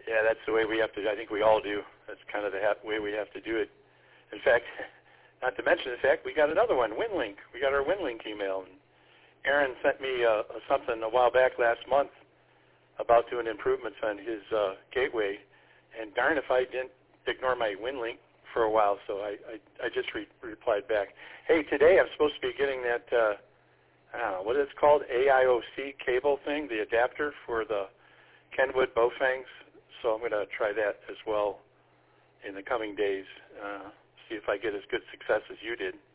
Yeah, that's the way we have to. I think we all do. That's kind of the way we have to do it. In fact, not to mention the fact we got another one, WinLink. We got our WinLink email. And Aaron sent me something a while back last month about doing improvements on his gateway, and darn if I didn't ignore my WinLink for a while, so I just replied back. Hey, today I'm supposed to be getting that, I don't know, what it's called, AIOC cable thing, the adapter for the Kenwood Bowfangs, so I'm going to try that as well in the coming days, see if I get as good success as you did.